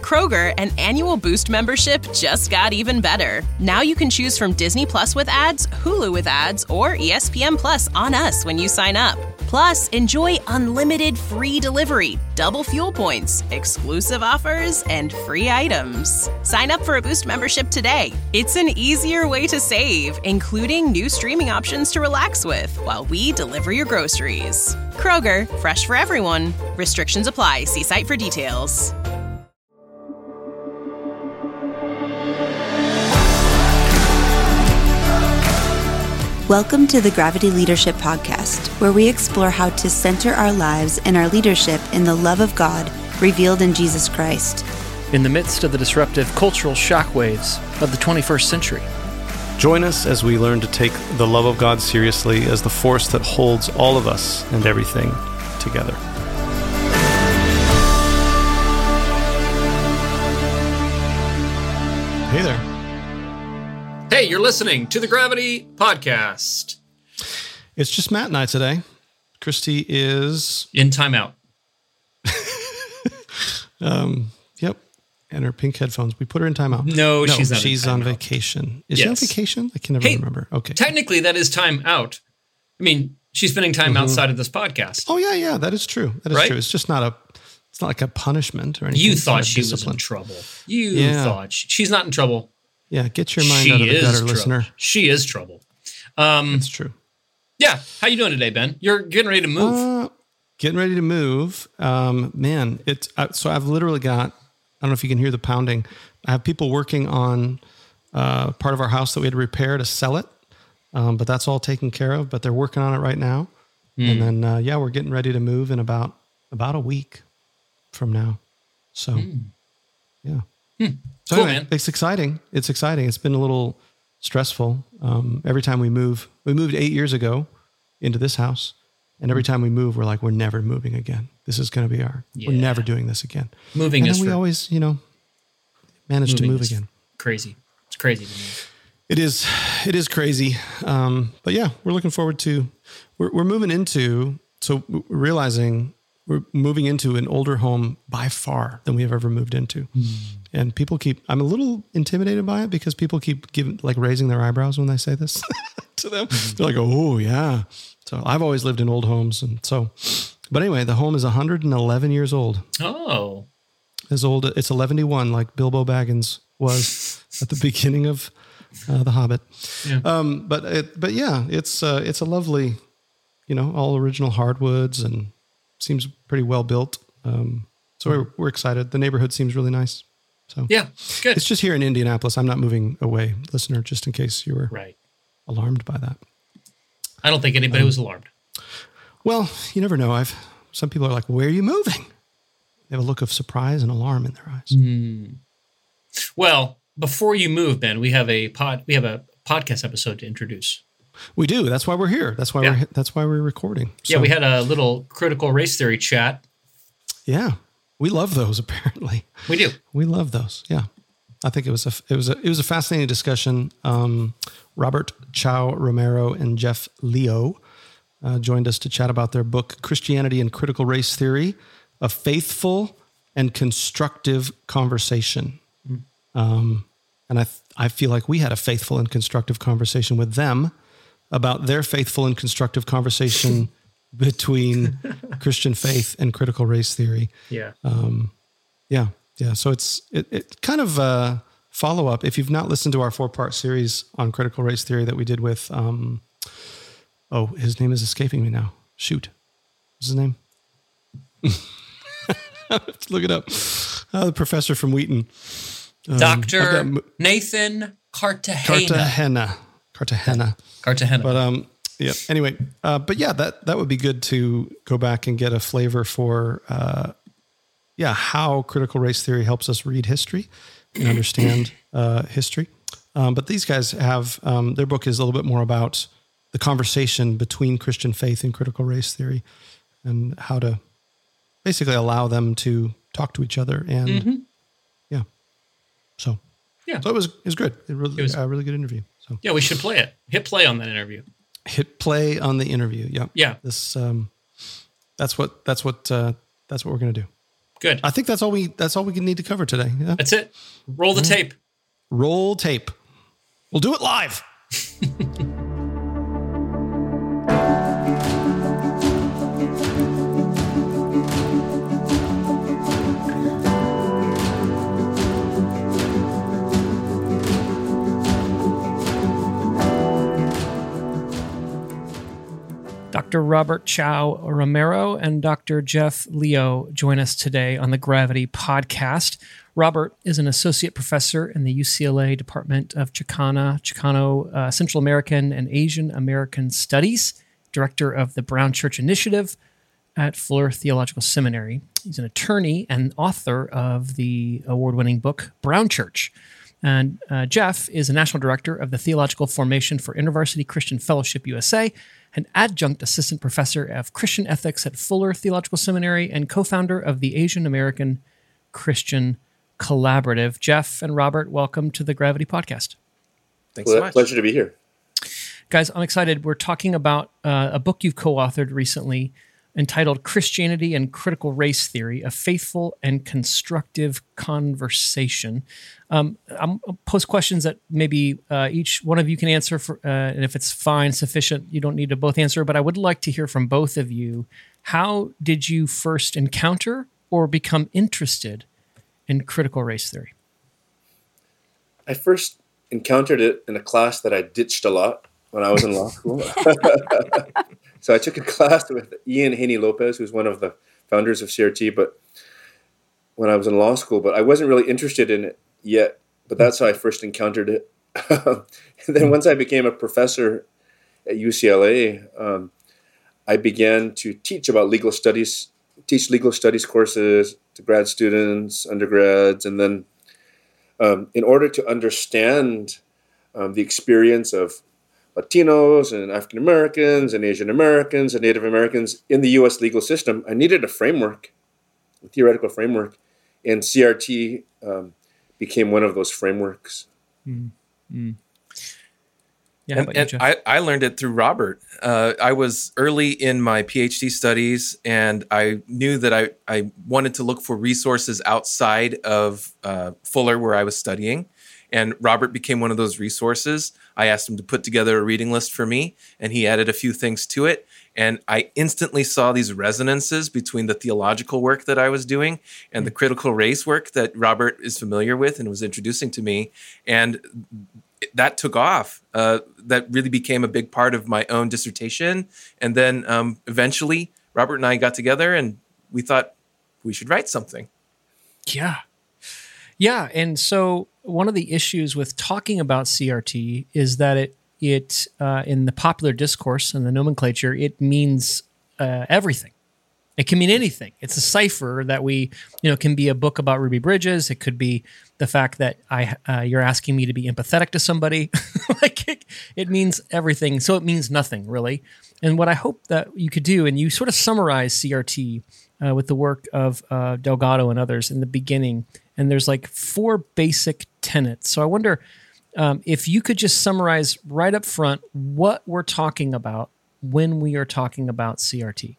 Kroger, an annual Boost membership just got even better. Now you can choose from Disney Plus with ads, Hulu with ads, or ESPN Plus on us when you sign up. Plus, enjoy unlimited free delivery, double fuel points, exclusive offers, and free items. Sign up for a Boost membership today. It's an easier way to save, including new streaming options to relax with while we deliver your groceries. Kroger, fresh for everyone. Restrictions apply. See site for details. Welcome to the Gravity Leadership Podcast, where we explore how to center our lives and our leadership in the love of God revealed in Jesus Christ. In the midst of the disruptive cultural shockwaves of the 21st century. Join us as we learn to take the love of God seriously as the force that holds all of us and everything together. Hey there. Hey, you're listening to the Gravity Podcast. It's just Matt and I today. Christy is... in timeout. Yep. And her pink headphones. We put her in timeout. No, she's not. She's on vacation. Is she on vacation? I can never remember. Okay. Technically, that is time out. I mean, she's spending time outside of this podcast. Oh, yeah. That is true. That is true. It's just not it's not like a punishment or anything. You thought she was in trouble. You thought she's not in trouble. Yeah, get your mind out of the gutter, listener. She is trouble. That's true. Yeah. How you doing today, Ben? You're getting ready to move. Getting ready to move. Man, it's so I've literally got, I don't know if you can hear the pounding. I have people working on part of our house that we had to repair to sell it. But that's all taken care of, but they're working on it right now. And then, we're getting ready to move in about a week from now. So, yeah. So cool, anyway, man. It's exciting. It's been a little stressful. Every time we moved 8 years ago into this house. And every time we move, we're like, we're never moving again. This is going to be we're never doing this again. Moving is we always, manage to move again. Crazy. It's crazy to me. It is crazy. But yeah, we're looking forward to, we're moving into, so realizing we're moving into an older home by far than we have ever moved into. And people I'm a little intimidated by it because people keep raising their eyebrows when I say this to them. They're like, oh yeah. So I've always lived in old homes. And so, but anyway, the home is 111 years old. Oh. As old, it's 11-1 like Bilbo Baggins was at the beginning of The Hobbit. Yeah. But yeah, it's a lovely, all original hardwoods and seems pretty well built. So we're excited. The neighborhood seems really nice. So yeah, good. It's just here in Indianapolis. I'm not moving away, listener, just in case you were alarmed by that. I don't think anybody was alarmed. Well, you never know. Some people are like, where are you moving? They have a look of surprise and alarm in their eyes. Well, before you move, Ben, we have a podcast episode to introduce. We do. That's why we're here. That's why we're recording. So, yeah, we had a little critical race theory chat. Yeah, we love those. Apparently, we do. We love those. Yeah, I think it was a fascinating discussion. Robert Chow Romero and Jeff Leo joined us to chat about their book "Christianity and Critical Race Theory: A Faithful and Constructive Conversation." And I feel like we had a faithful and constructive conversation with them about their faithful and constructive conversation between Christian faith and critical race theory. Yeah. Yeah. So it's kind of a follow-up. If you've not listened to our 4-part series on critical race theory that we did with, his name is escaping me now. Shoot. What's his name? Let's look it up. The professor from Wheaton. Dr. Nathan Cartagena. Cartagena. But yeah. Anyway, but yeah, that would be good to go back and get a flavor for how critical race theory helps us read history and understand history. But these guys have their book is a little bit more about the conversation between Christian faith and critical race theory, and how to basically allow them to talk to each other. And so it was good. It was a really good interview. So yeah, we should play it. Hit play on that interview. Hit play on the interview. Yeah. Yeah. This that's what we're gonna do. Good. I think that's all we need to cover today. Yeah. That's it. Roll the tape. Roll tape. We'll do it live. Dr. Robert Chow Romero and Dr. Jeff Leo join us today on the Gravity Podcast. Robert is an associate professor in the UCLA Department of Chicano, Central American and Asian American Studies, director of the Brown Church Initiative at Fuller Theological Seminary. He's an attorney and author of the award-winning book, Brown Church. And Jeff is a national director of the Theological Formation for InterVarsity Christian Fellowship USA, an adjunct assistant professor of Christian ethics at Fuller Theological Seminary, and co-founder of the Asian American Christian Collaborative. Jeff and Robert, welcome to the Gravity Podcast. Thanks so much. Pleasure to be here. Guys, I'm excited. We're talking about a book you've co-authored recently entitled Christianity and Critical Race Theory, A Faithful and Constructive Conversation. I'll pose questions that maybe each one of you can answer, and if it's fine, sufficient, you don't need to both answer, but I would like to hear from both of you. How did you first encounter or become interested in critical race theory? I first encountered it in a class that I ditched a lot when I was in law school. So I took a class with Ian Haney-Lopez, who's one of the founders of CRT, but when I was in law school, but I wasn't really interested in it yet, but that's how I first encountered it. And then once I became a professor at UCLA, I began to teach about legal studies, teach legal studies courses to grad students, undergrads, and then in order to understand the experience of Latinos and African Americans and Asian Americans and Native Americans in the U.S. legal system, I needed a framework, a theoretical framework, and CRT became one of those frameworks. Yeah, and I learned it through Robert. I was early in my PhD studies, and I knew that I wanted to look for resources outside of Fuller, where I was studying. And Robert became one of those resources. I asked him to put together a reading list for me, and he added a few things to it. And I instantly saw these resonances between the theological work that I was doing and the critical race work that Robert is familiar with and was introducing to me. And that took off. That really became a big part of my own dissertation. And then eventually, Robert and I got together, and we thought we should write something. Yeah, and so one of the issues with talking about CRT is that it in the popular discourse and the nomenclature, it means everything. It can mean anything. It's a cipher that can be a book about Ruby Bridges. It could be the fact that you're asking me to be empathetic to somebody. It means everything. So it means nothing, really. And what I hope that you could do, and you sort of summarize CRT with the work of Delgado and others in the beginning, and there's 4 basic tenets. So I wonder if you could just summarize right up front what we're talking about when we are talking about CRT.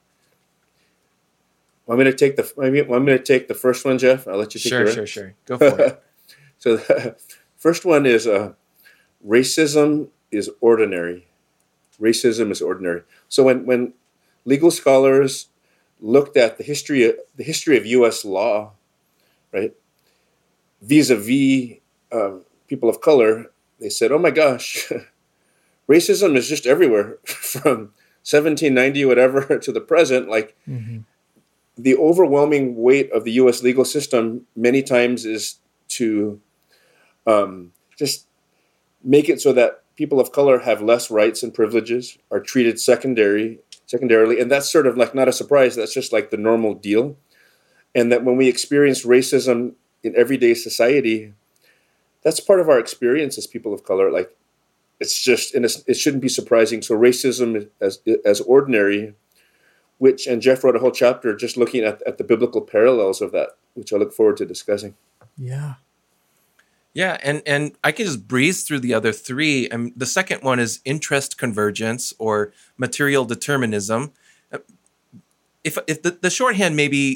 I'm going to take the first one, Jeff. I'll let you take it. Sure. Go for it. So the first one is racism is ordinary. Racism is ordinary. So when legal scholars looked at the history of U.S. law, right, vis-a-vis people of color, they said, "Oh my gosh, racism is just everywhere from 1790 whatever to the present." The overwhelming weight of the U.S. legal system many times is to just make it so that people of color have less rights and privileges, are treated secondarily, and that's sort of not a surprise. That's just the normal deal. And that when we experience racism in everyday society, that's part of our experience as people of color. It's just, and it shouldn't be surprising. So racism as ordinary, and Jeff wrote a whole chapter just looking at the biblical parallels of that, which I look forward to discussing. Yeah. Yeah, and I can just breeze through the other 3. The second one is interest convergence or material determinism. If the shorthand maybe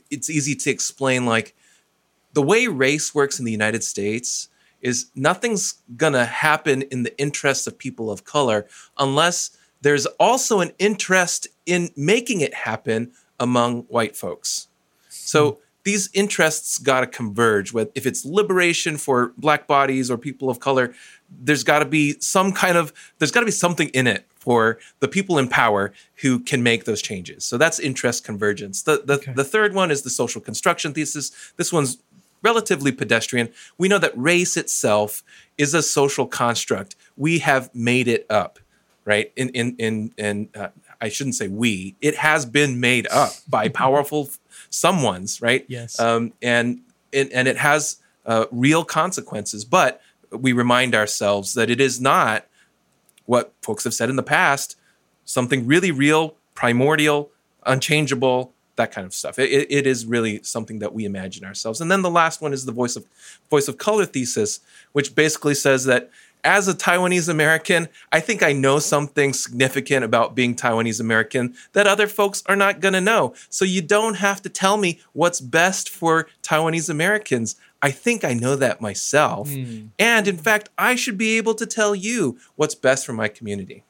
it's easy to explain, like, the way race works in the United States is nothing's going to happen in the interests of people of color unless there's also an interest in making it happen among white folks. So these interests got to converge. If it's liberation for Black bodies or people of color, there's got to be something in it for the people in power who can make those changes. So that's interest convergence. The third one is the social construction thesis. This one's relatively pedestrian. We know that race itself is a social construct. We have made it up, right? I shouldn't say we. It has been made up by powerful someones, right? Yes. And it has real consequences. But we remind ourselves that it is not what folks have said in the past, something really real, primordial, unchangeable, that kind of stuff. It is really something that we imagine ourselves. And then the last one is the voice of color thesis, which basically says that as a Taiwanese American, I think I know something significant about being Taiwanese American that other folks are not going to know. So you don't have to tell me what's best for Taiwanese Americans. I think I know that myself. And in fact, I should be able to tell you what's best for my community.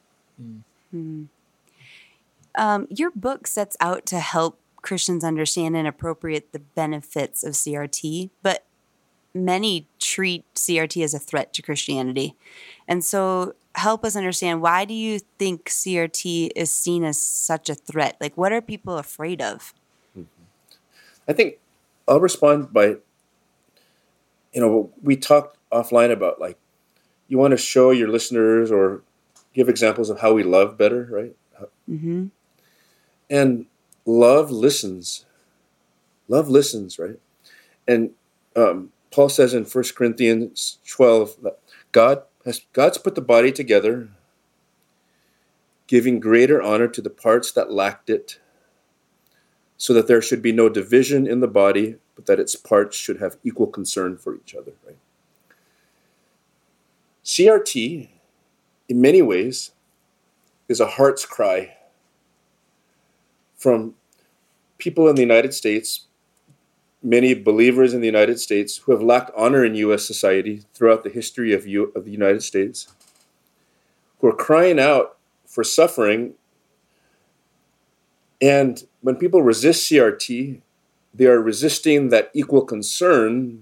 Your book sets out to help Christians understand and appropriate the benefits of CRT, but many treat CRT as a threat to Christianity. And so help us understand, why do you think CRT is seen as such a threat? Like, what are people afraid of? I think I'll respond by, we talked offline about, like, you want to show your listeners or give examples of how we love better, right? Mm-hmm. And love listens. Love listens, right? And Paul says in 1 Corinthians 12, that God's put the body together, giving greater honor to the parts that lacked it, so that there should be no division in the body, but that its parts should have equal concern for each other. Right? CRT, in many ways, is a heart's cry from people in the United States, many believers in the United States who have lacked honor in U.S. society throughout the history of the United States, who are crying out for suffering. And when people resist CRT, they are resisting that equal concern,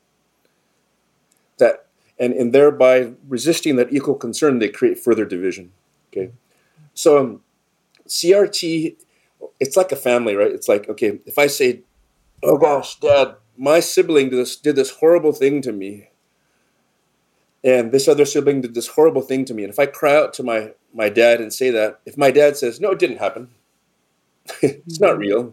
and thereby resisting that equal concern, they create further division. Okay, so CRT, it's like a family, right? It's like, okay, if I say, oh gosh, Dad, my sibling did this horrible thing to me, and this other sibling did this horrible thing to me, and if I cry out to my dad and say that, if my dad says, no, it didn't happen, it's not real,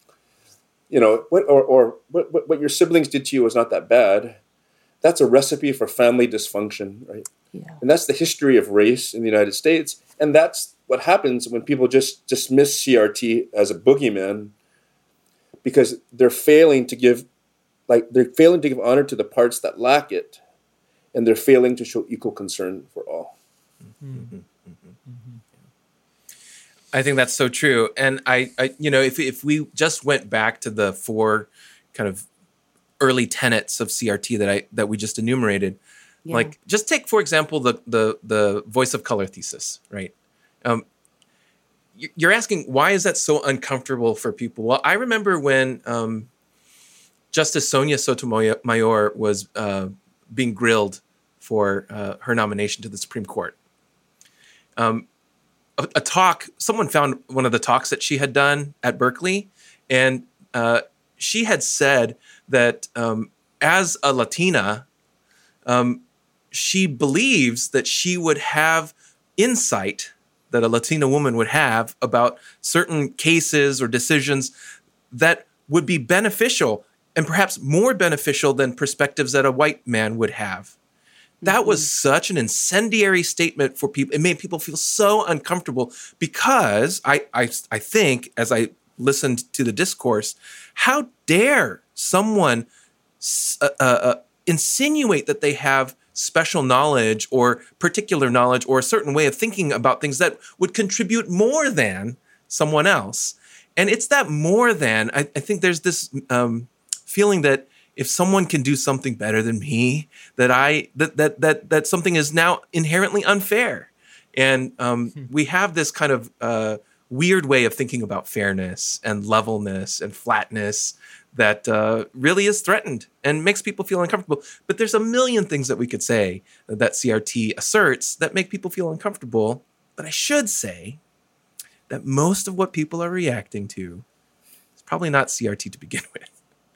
what your siblings did to you was not that bad, that's a recipe for family dysfunction, right? Yeah. And that's the history of race in the United States, and that's what happens when people just dismiss CRT as a boogeyman, because they're failing to give honor to the parts that lack it, and they're failing to show equal concern for all. Mm-hmm. Mm-hmm. I think that's so true. And I if we just went back to the four kind of early tenets of CRT that we just enumerated, like, just take, for example, the voice of color thesis, right? You're asking, why is that so uncomfortable for people? Well, I remember when Justice Sonia Sotomayor was being grilled for her nomination to the Supreme Court. A talk, someone found one of the talks that she had done at Berkeley, and she had said that as a Latina, she believes that she would have insight that a Latina woman would have about certain cases or decisions that would be beneficial, and perhaps more beneficial than perspectives that a white man would have. That was such an incendiary statement for people. It made people feel so uncomfortable, because I think, as I listened to the discourse, how dare someone insinuate that they have special knowledge or particular knowledge or a certain way of thinking about things that would contribute more than someone else. And it's that more than, I think there's this feeling that if someone can do something better than me, that something is now inherently unfair. And we have this kind of weird way of thinking about fairness and levelness and flatness that really is threatened and makes people feel uncomfortable. But there's a million things that we could say that CRT asserts that make people feel uncomfortable. But I should say that most of what people are reacting to is probably not CRT to begin with.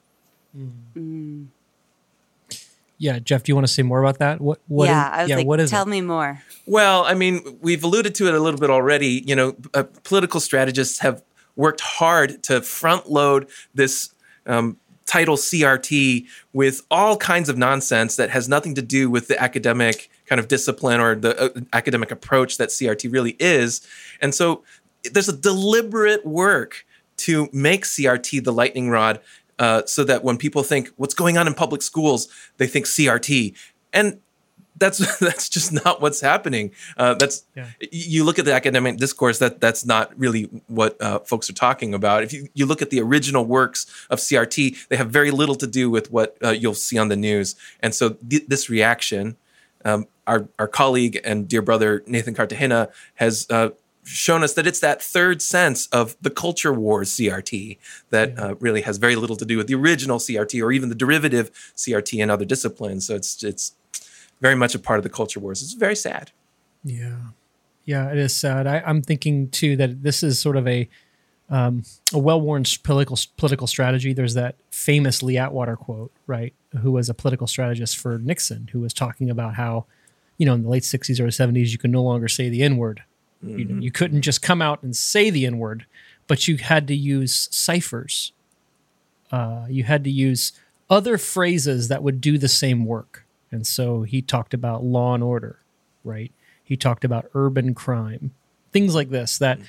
Yeah, Jeff, do you want to say more about that? What tell me more. Well, I mean, we've alluded to it a little bit already. You know, political strategists have worked hard to front load this title CRT with all kinds of nonsense that has nothing to do with the academic kind of discipline or the academic approach that CRT really is. And so there's a deliberate work to make CRT the lightning rod so that when people think what's going on in public schools, they think CRT. And that's just not what's happening. You look at the academic discourse, that's not really what folks are talking about. If you look at the original works of CRT, they have very little to do with what you'll see on the news. And so this reaction, our colleague and dear brother Nathan Cartagena has shown us that it's that third sense of the culture wars CRT that really has very little to do with the original CRT or even the derivative CRT and other disciplines. So it's very much a part of the culture wars. It's very sad. Yeah, it is sad. I'm thinking too that this is sort of a well-worn political strategy. There's that famous Lee Atwater quote, right? Who was a political strategist for Nixon, who was talking about how, in the late 60s or 70s, you could no longer say the N-word. Mm-hmm. You couldn't just come out and say the N-word, but you had to use ciphers. You had to use other phrases that would do the same work. And so he talked about law and order, right? He talked about urban crime, things like this that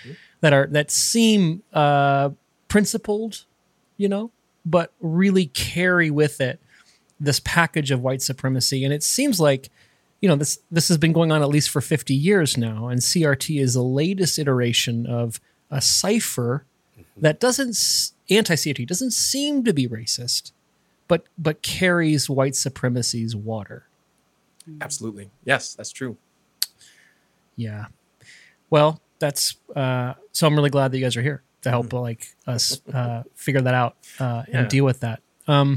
seem principled, but really carry with it this package of white supremacy. And it seems like, this has been going on at least for 50 years now, and CRT is the latest iteration of a cipher that anti-CRT doesn't seem to be racist, but carries white supremacy's water. Absolutely. Yes, that's true. Yeah. Well, that's so I'm really glad that you guys are here to help us figure that out and deal with that.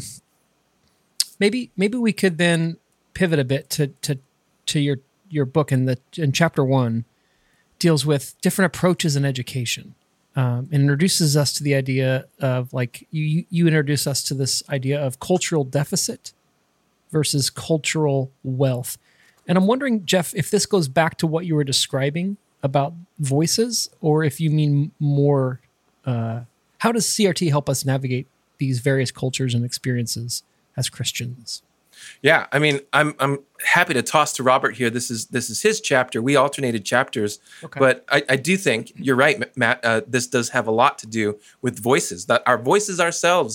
Maybe we could then pivot a bit to your book in chapter 1 deals with different approaches in education. And introduces us to the idea of you introduce us to this idea of cultural deficit versus cultural wealth. And I'm wondering, Jeff, if this goes back to what you were describing about voices, or if you mean more, how does CRT help us navigate these various cultures and experiences as Christians? Yeah, I mean, I'm happy to toss to Robert here. This is his chapter. We alternated chapters, okay. But I do think you're right, Matt. This does have a lot to do with voices. That our voices ourselves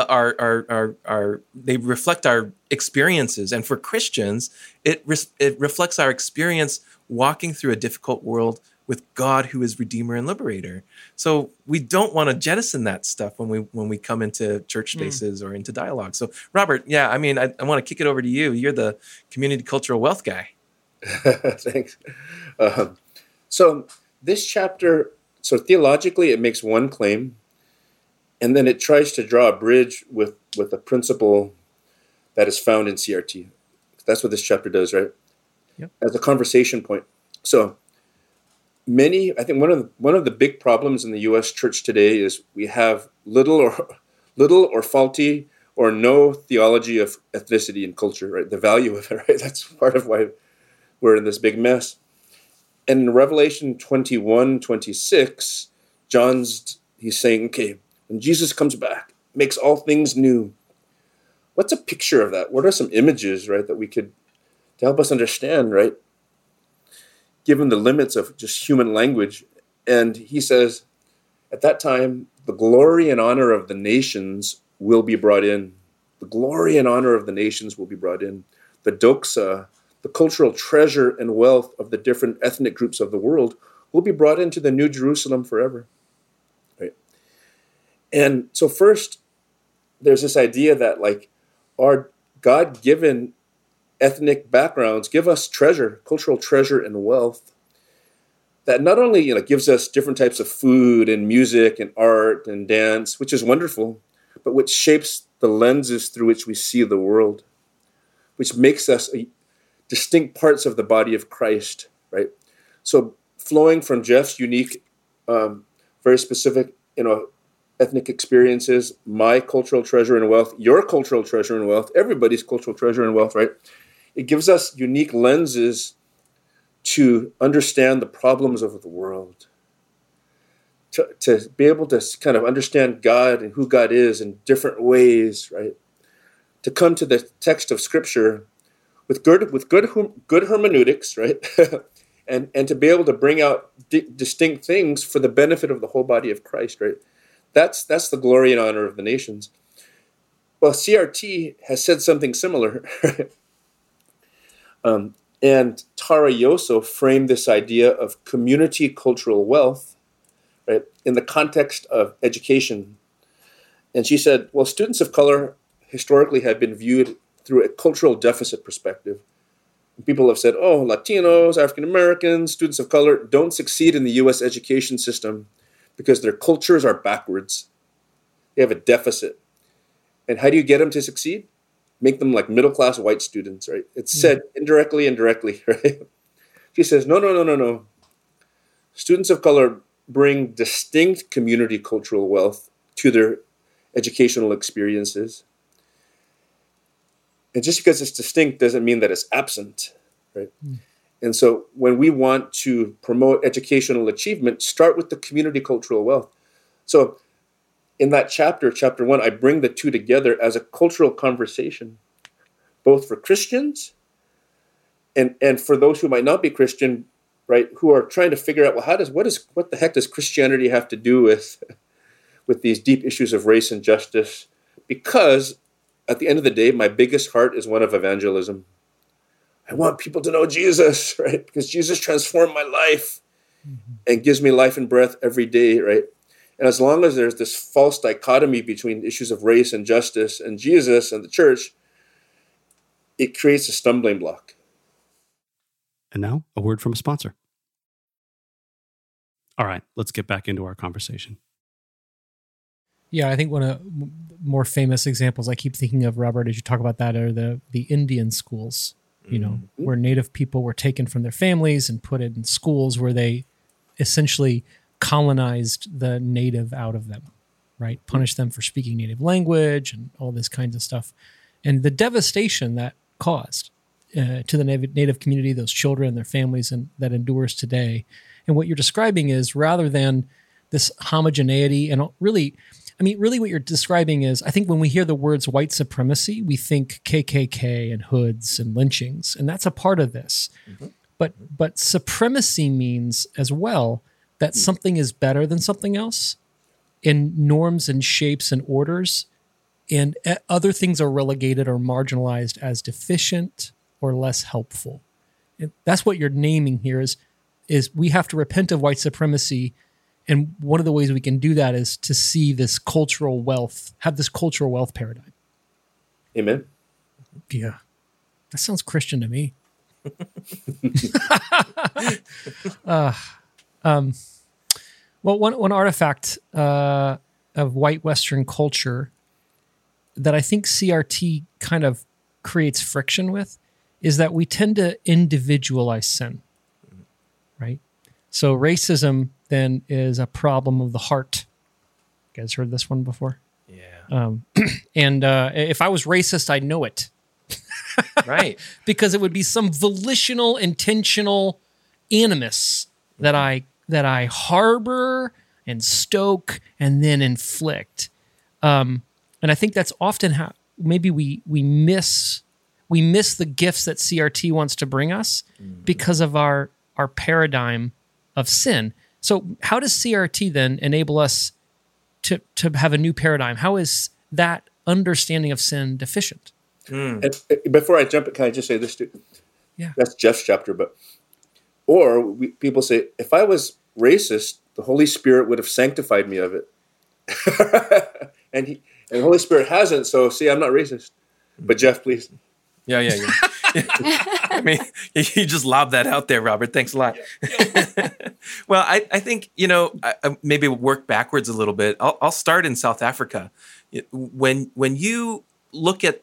they reflect our experiences, and for Christians, it reflects our experience walking through a difficult world with God, who is Redeemer and Liberator. So we don't want to jettison that stuff when we come into church spaces or into dialogue. So Robert, yeah, I mean, I want to kick it over to you. You're the community cultural wealth guy. Thanks. So this chapter, theologically, it makes one claim, and then it tries to draw a bridge with a principle that is found in CRT. That's what this chapter does, right? Yep. As a conversation point. So I think one of the big problems in the U.S. church today is we have little or faulty or no theology of ethnicity and culture, right? The value of it, right? That's part of why we're in this big mess. And in Revelation 21:26, he's saying, okay, when Jesus comes back, makes all things new. What's a picture of that? What are some images, right, that we could to help us understand, right? Given the limits of just human language. And he says, at that time, the glory and honor of the nations will be brought in. The glory and honor of the nations will be brought in. The doxa, the cultural treasure and wealth of the different ethnic groups of the world will be brought into the New Jerusalem forever. Right? And so first, there's this idea that like our God-given ethnic backgrounds give us treasure, cultural treasure and wealth that not only, gives us different types of food and music and art and dance, which is wonderful, but which shapes the lenses through which we see the world, which makes us distinct parts of the body of Christ, right? So flowing from Jeff's unique, very specific, ethnic experiences, my cultural treasure and wealth, your cultural treasure and wealth, everybody's cultural treasure and wealth, right? It gives us unique lenses to understand the problems of the world, to be able to kind of understand God and who God is in different ways, right? To come to the text of Scripture with good hermeneutics, right? and to be able to bring out distinct things for the benefit of the whole body of Christ, right? That's the glory and honor of the nations. Well, CRT has said something similar. And Tara Yoso framed this idea of community cultural wealth, right, in the context of education. And she said, well, students of color historically have been viewed through a cultural deficit perspective. People have said, oh, Latinos, African Americans, students of color don't succeed in the U.S. education system because their cultures are backwards. They have a deficit. And how do you get them to succeed? Make them like middle-class white students, right? It's said indirectly and directly, right? She says, no. Students of color bring distinct community cultural wealth to their educational experiences. And just because it's distinct doesn't mean that it's absent, right? And so when we want to promote educational achievement, start with the community cultural wealth. So in that chapter 1, I bring the two together as a cultural conversation, both for Christians and for those who might not be Christian, right, who are trying to figure out, well, what the heck does Christianity have to do with these deep issues of race and justice? Because at the end of the day, my biggest heart is one of evangelism. I want people to know Jesus, right? Because Jesus transformed my life and gives me life and breath every day, right? And as long as there's this false dichotomy between issues of race and justice and Jesus and the church, it creates a stumbling block. And now, a word from a sponsor. All right, let's get back into our conversation. Yeah, I think one of the more famous examples I keep thinking of, Robert, as you talk about that, are the Indian schools, where Native people were taken from their families and put in schools where they essentially colonized the native out of them, right? Punished them for speaking native language and all this kinds of stuff. And the devastation that caused to the native community, those children, their families, and that endures today. And what you're describing is, rather than this homogeneity, and really what you're describing is, I think when we hear the words white supremacy, we think KKK and hoods and lynchings, and that's a part of this. But supremacy means as well that something is better than something else in norms and shapes and orders, and other things are relegated or marginalized as deficient or less helpful. And that's what you're naming here is we have to repent of white supremacy. And one of the ways we can do that is to see this cultural wealth, have this cultural wealth paradigm. Amen. Yeah. That sounds Christian to me. Well, one artifact of white Western culture that I think CRT kind of creates friction with is that we tend to individualize sin, right? So racism then is a problem of the heart. You guys heard this one before? Yeah. And if I was racist, I'd know it. Right. Because it would be some volitional, intentional animus that I harbor and stoke and then inflict. And I think that's often how maybe we miss the gifts that CRT wants to bring us because of our paradigm of sin. So how does CRT then enable us to have a new paradigm? How is that understanding of sin deficient? And before I jump, can I just say this too? Yeah. That's Jeff's chapter, people say, if I was racist, the Holy Spirit would have sanctified me of it. and the Holy Spirit hasn't. So see, I'm not racist. But Jeff, please. Yeah. I mean, you just lobbed that out there, Robert. Thanks a lot. Yeah. Well, I think, maybe work backwards a little bit. I'll start in South Africa. When you look at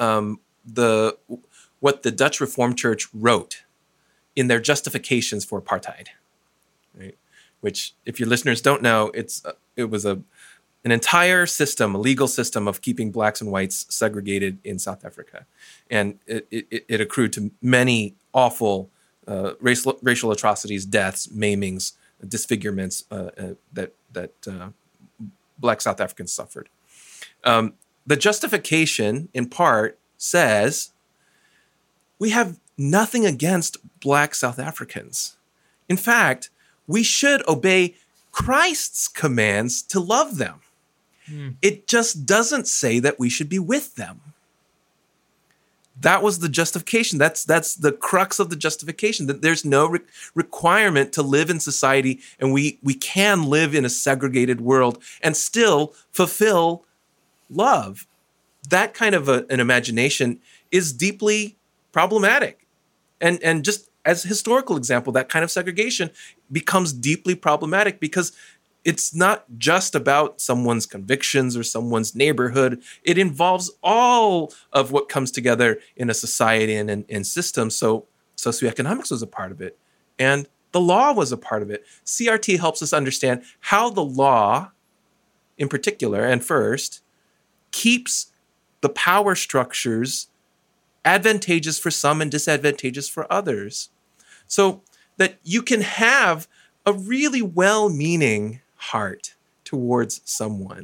what the Dutch Reformed Church wrote in their justifications for apartheid, right? Which, if your listeners don't know, it was an entire system, a legal system of keeping blacks and whites segregated in South Africa. And it accrued to many awful racial atrocities, deaths, maimings, disfigurements that black South Africans suffered. The justification, in part, says we have nothing against black South Africans. In fact, we should obey Christ's commands to love them. It just doesn't say that we should be with them. That was the justification. That's the crux of the justification, that there's no requirement to live in society, and we can live in a segregated world and still fulfill love. That kind of an imagination is deeply problematic. And just as a historical example, that kind of segregation becomes deeply problematic because it's not just about someone's convictions or someone's neighborhood. It involves all of what comes together in a society and system. So socioeconomics was a part of it, and the law was a part of it. CRT helps us understand how the law, in particular and first, keeps the power structures advantageous for some and disadvantageous for others, so that you can have a really well-meaning heart towards someone.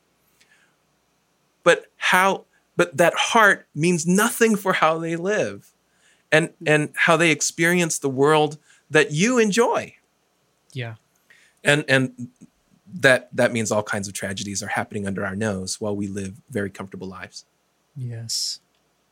But that heart means nothing for how they live and how they experience the world that you enjoy. Yeah. And that means all kinds of tragedies are happening under our nose while we live very comfortable lives. Yes.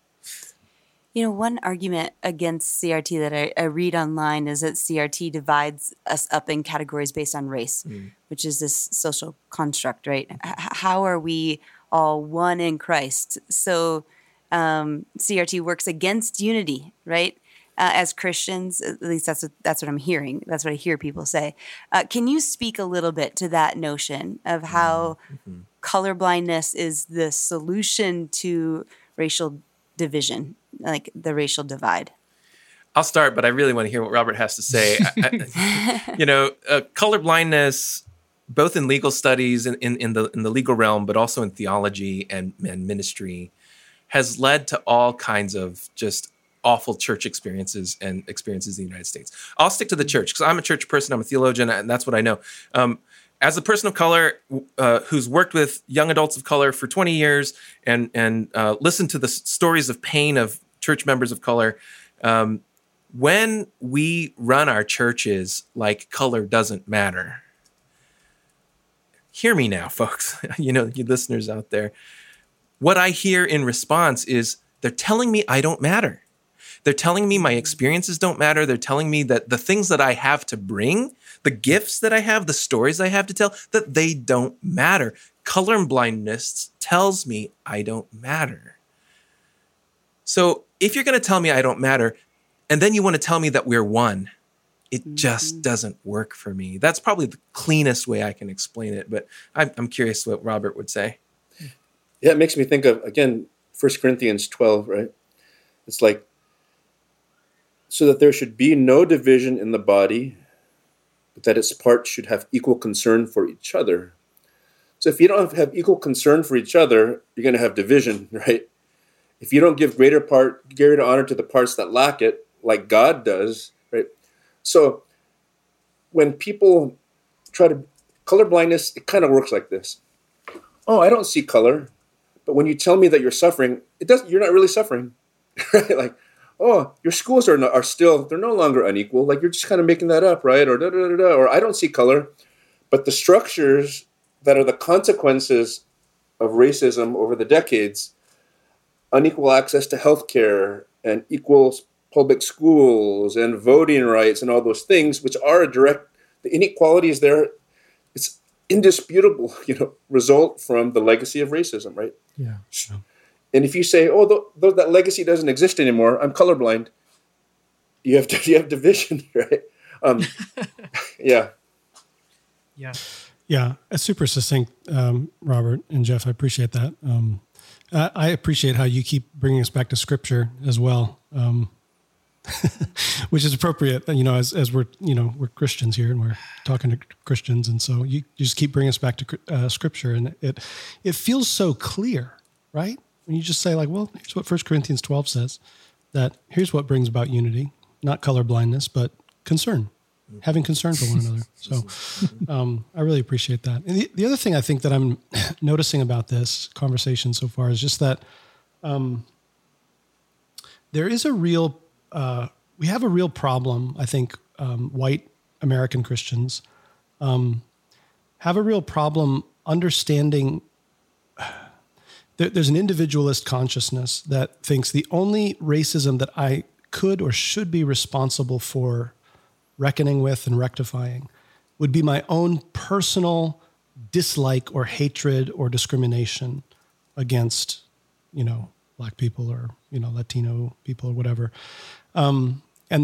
One argument against CRT that I read online is that CRT divides us up in categories based on race, which is this social construct, right? How are we all one in Christ? So CRT works against unity, right? As Christians, at least that's what I'm hearing. That's what I hear people say. Can you speak a little bit to that notion of how colorblindness is the solution to racial division, like the racial divide? I'll start, but I really want to hear what Robert has to say. Colorblindness, both in legal studies and in the legal realm, but also in theology and ministry, has led to all kinds of just awful church experiences and experiences in the United States. I'll stick to the church because I'm a church person. I'm a theologian, and that's what I know. As a person of color who's worked with young adults of color for 20 years and listened to the stories of pain of church members of color, when we run our churches like color doesn't matter, hear me now, folks, you listeners out there, what I hear in response is they're telling me I don't matter. They're telling me my experiences don't matter. They're telling me that the things that I have to bring, the gifts that I have, the stories I have to tell, that they don't matter. Colorblindness tells me I don't matter. So if you're going to tell me I don't matter, and then you want to tell me that we're one, it just doesn't work for me. That's probably the cleanest way I can explain it, but I'm curious what Robert would say. Yeah, it makes me think of, again, 1 Corinthians 12, right? It's like, so that there should be no division in the body, but that its parts should have equal concern for each other. So if you don't have equal concern for each other, you're going to have division, right? If you don't give greater honor to the parts that lack it, like God does, right? So when people try to, colorblindness, it kind of works like this. Oh, I don't see color. But when you tell me that you're suffering, you're not really suffering, right? Like, oh, your schools are still, they're no longer unequal. Like, you're just kind of making that up, right? Or or I don't see color. But the structures that are the consequences of racism over the decades, unequal access to healthcare and equal public schools and voting rights and all those things, which are the inequalities there. indisputable, result from the legacy of racism, right? Yeah. And if you say, that legacy doesn't exist anymore, I'm colorblind, you have division, right? Yeah. Yeah. Yeah. It's super succinct, Robert and Jeff. I appreciate that. I appreciate how you keep bringing us back to Scripture as well, which is appropriate. As we're we're Christians here and we're talking to Christians, and so you just keep bringing us back to Scripture, and it feels so clear, right? When you just say like, well, here's what 1 Corinthians 12 says, that here's what brings about unity, not colorblindness, but concern, having concern for one another. So I really appreciate that. And the other thing I think that I'm noticing about this conversation so far is just that there is we have a real problem, I think, white American Christians have a real problem understanding. There's an individualist consciousness that thinks the only racism that I could or should be responsible for reckoning with and rectifying would be my own personal dislike or hatred or discrimination against, Black people or, Latino people or whatever. And I'm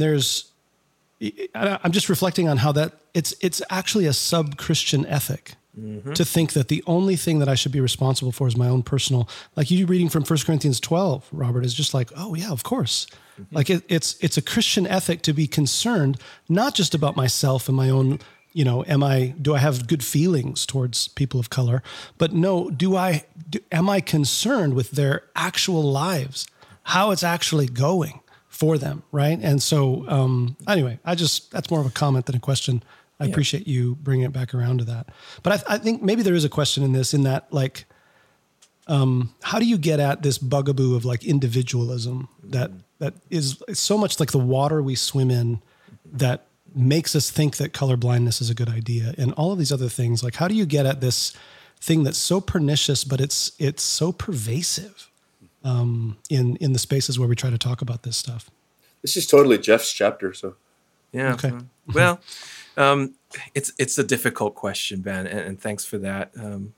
just reflecting on how that it's actually a sub-Christian ethic. Mm-hmm. To think that the only thing that I should be responsible for is my own personal, like you reading from 1 Corinthians 12, Robert, is just like, oh yeah, of course. Mm-hmm. Like it's a Christian ethic to be concerned, not just about myself and my own, do I have good feelings towards people of color, but no, am I concerned with their actual lives, how it's actually going for them, right? And so anyway, that's more of a comment than a question. I appreciate you bringing it back around to that. But I think maybe there is a question in this, in that, like, how do you get at this bugaboo of like individualism that is so much like the water we swim in that makes us think that colorblindness is a good idea and all of these other things? Like, how do you get at this thing that's so pernicious, but it's so pervasive in the spaces where we try to talk about this stuff? This is totally Jeff's chapter. So yeah. Okay. Well. It's a difficult question, Ben, and thanks for that.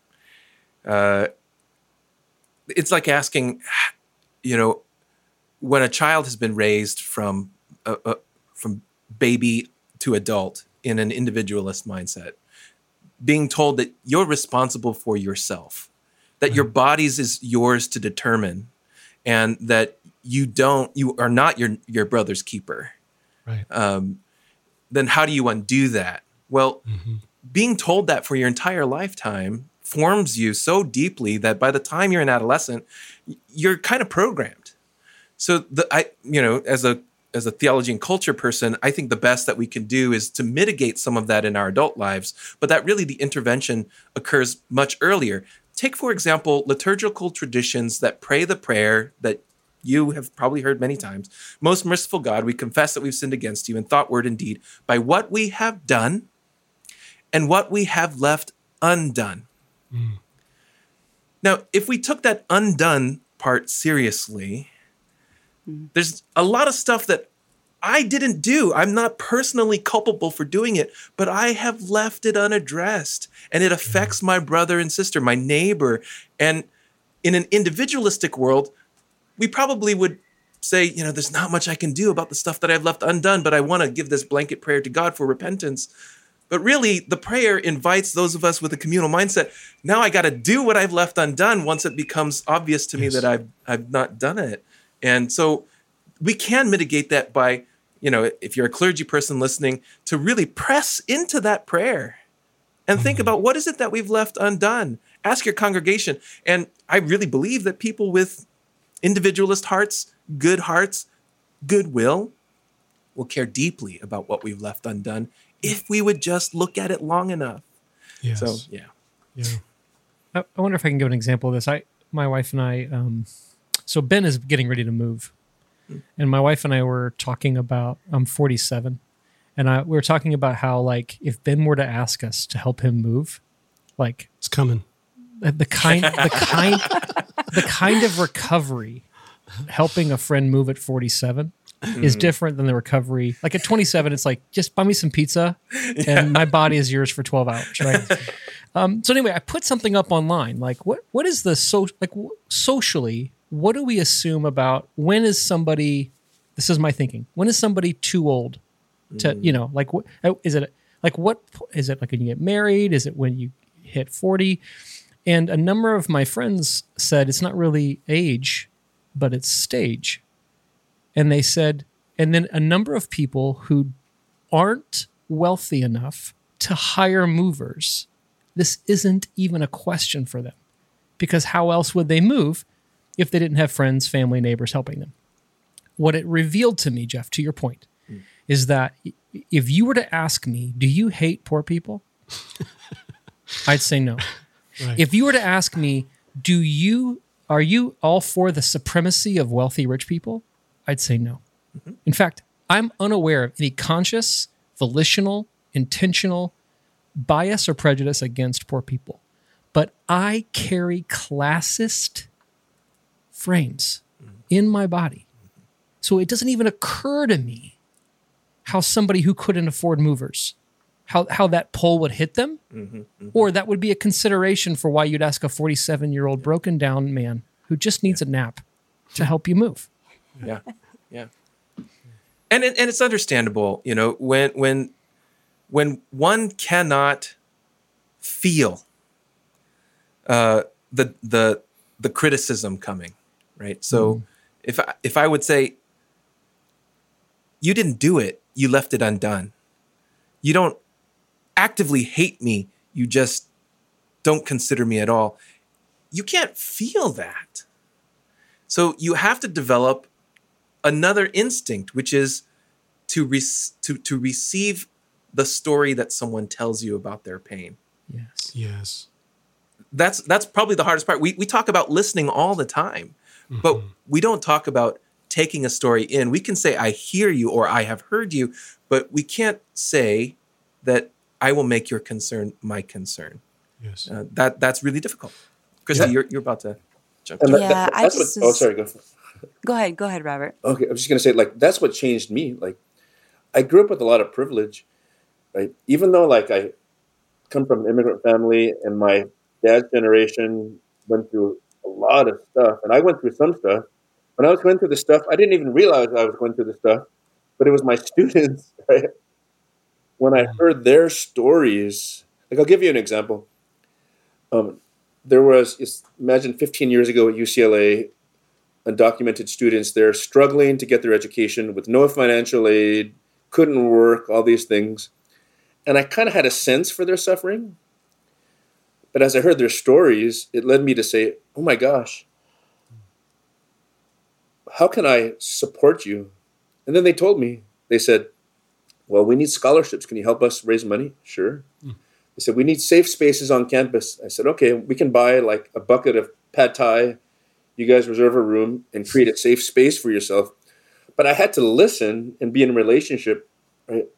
It's like asking, when a child has been raised from baby to adult in an individualist mindset, being told that you're responsible for yourself, that your bodies is yours to determine, and that you are not your brother's keeper. Right. Then how do you undo that? Well, being told that for your entire lifetime forms you so deeply that by the time you're an adolescent, you're kind of programmed. So as a theology and culture person, I think the best that we can do is to mitigate some of that in our adult lives, but that really the intervention occurs much earlier. Take, for example, liturgical traditions that pray the prayer that you have probably heard many times. Most merciful God, we confess that we've sinned against you in thought, word, and deed by what we have done and what we have left undone. Mm. Now, if we took that undone part seriously, there's a lot of stuff that I didn't do. I'm not personally culpable for doing it, but I have left it unaddressed, and it affects my brother and sister, my neighbor. And in an individualistic world, we probably would say, there's not much I can do about the stuff that I've left undone, but I want to give this blanket prayer to God for repentance. But really, the prayer invites those of us with a communal mindset. Now I got to do what I've left undone once it becomes obvious to me that I've not done it. And so we can mitigate that by, if you're a clergy person listening, to really press into that prayer and think about what is it that we've left undone. Ask your congregation. And I really believe that people with individualist hearts, goodwill, will care deeply about what we've left undone if we would just look at it long enough. Yes. So, yeah. I wonder if I can give an example of this. My wife and I, so Ben is getting ready to move. And my wife and I were talking about, I'm 47, and we were talking about how, like, if Ben were to ask us to help him move, like, it's coming. The kind of recovery helping a friend move at 47 is different than the recovery. Like at 27, it's like, just buy me some pizza and my body is yours for 12 hours, right? So anyway, I put something up online. Like, what is the socially? What do we assume about when is somebody? This is my thinking. When is somebody too old to like? What is it? Like, what is it? Like when you get married? Is it when you hit 40? And a number of my friends said it's not really age, but it's stage. And they said, and then a number of people who aren't wealthy enough to hire movers, this isn't even a question for them, because how else would they move if they didn't have friends, family, neighbors helping them? What it revealed to me, Jeff, to your point, is that if you were to ask me, do you hate poor people? I'd say no. Right. If you were to ask me, are you all for the supremacy of wealthy, rich people? I'd say no. Mm-hmm. In fact, I'm unaware of any conscious, volitional, intentional bias or prejudice against poor people. But I carry classist frames in my body. So it doesn't even occur to me how somebody who couldn't afford movers, how that poll would hit them, or that would be a consideration for why you'd ask a 47-year-old broken down man who just needs a nap to help you move. Yeah. And it's understandable, when one cannot feel the criticism coming, right? So if I would say, you didn't do it, you left it undone. You don't actively hate me, you just don't consider me at all. You can't feel that. So you have to develop another instinct, which is to receive the story that someone tells you about their pain. Yes. That's probably the hardest part. We talk about listening all the time, but we don't talk about taking a story in. We can say, I hear you, or I have heard you, but we can't say that I will make your concern my concern. Yes. That's really difficult. Christy, you're about to jump in. Sorry, go for it. Go ahead, Robert. Okay, I was just going to say, that's what changed me. I grew up with a lot of privilege, right? Even though, I come from an immigrant family and my dad's generation went through a lot of stuff, and I went through some stuff. When I was going through the stuff, I didn't even realize I was going through the stuff, but it was my students, right? When I heard their stories, I'll give you an example. There was, imagine 15 years ago at UCLA, undocumented students there struggling to get their education with no financial aid, couldn't work, all these things. And I kind of had a sense for their suffering. But as I heard their stories, it led me to say, oh my gosh, how can I support you? And then they told me, they said, well, we need scholarships. Can you help us raise money? Sure. They said, we need safe spaces on campus. I said, okay, we can buy a bucket of pad thai. You guys reserve a room and create a safe space for yourself. But I had to listen and be in a relationship, right?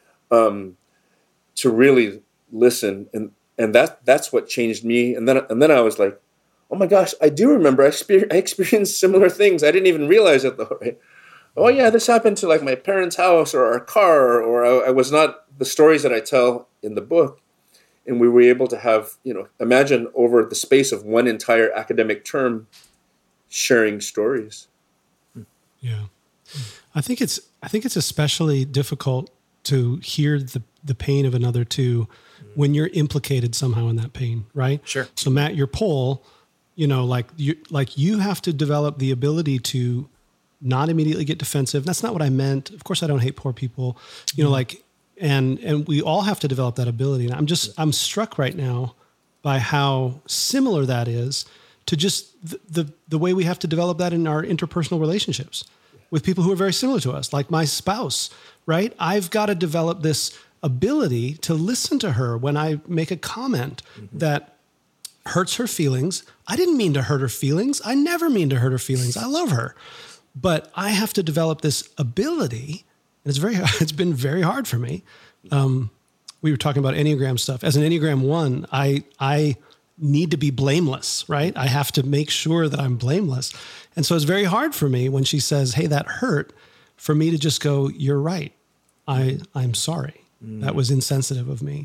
To really listen. And that's what changed me. And then I was like, oh my gosh, I do remember I experienced similar things. I didn't even realize it though, right? Oh yeah, this happened to my parents' house or our car, or I was not the stories that I tell in the book. And we were able to have, imagine over the space of one entire academic term, sharing stories. Yeah. I think it's especially difficult to hear the pain of another too when you're implicated somehow in that pain, right? Sure. So Matt, your poll, you have to develop the ability to not immediately get defensive. That's not what I meant. Of course I don't hate poor people, and we all have to develop that ability. And I'm struck right now by how similar that is to just the way we have to develop that in our interpersonal relationships with people who are very similar to us, like my spouse, right? I've got to develop this ability to listen to her when I make a comment that hurts her feelings. I didn't mean to hurt her feelings. I never mean to hurt her feelings. I love her. But I have to develop this ability, and it's been very hard for me. We were talking about Enneagram stuff. As an Enneagram 1, I need to be blameless, right? I have to make sure that I'm blameless. And so it's very hard for me when she says, hey, that hurt, for me to just go, you're right. I'm sorry. That was insensitive of me.